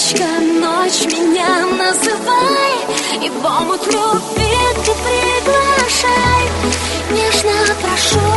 Девочка, ночь меня называй, и в омут любви ты приглашай. Нежно прошу,